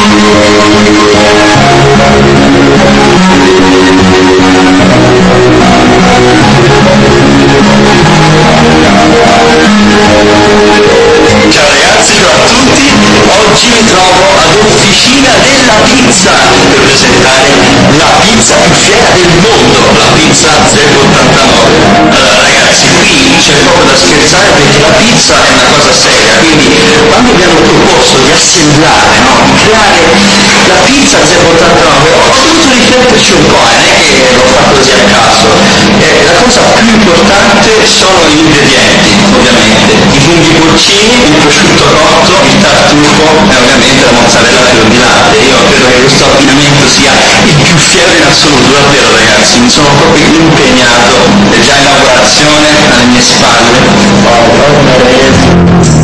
Ciao ragazzi, ciao a tutti, oggi mi trovo all'Officina della Pizza per presentare la pizza più fiera del mondo, la pizza 089. Allora ragazzi, qui c'è poco da scherzare perché la pizza è una cosa seria, quindi quando mi hanno proposto di assemblare, no, di creare la pizza 089 ho dovuto rifletterci un po', non è che l'ho fatto così a caso. La cosa più importante sono gli ingredienti, ovviamente, i funghi porcini, il prosciutto cotto, il tartufo e ovviamente la mozzarella fior di latte. Io credo che questo abbinamento sia il più fiero in assoluto, davvero ragazzi, mi sono proprio impegnato, è già in lavorazione alle mie spalle.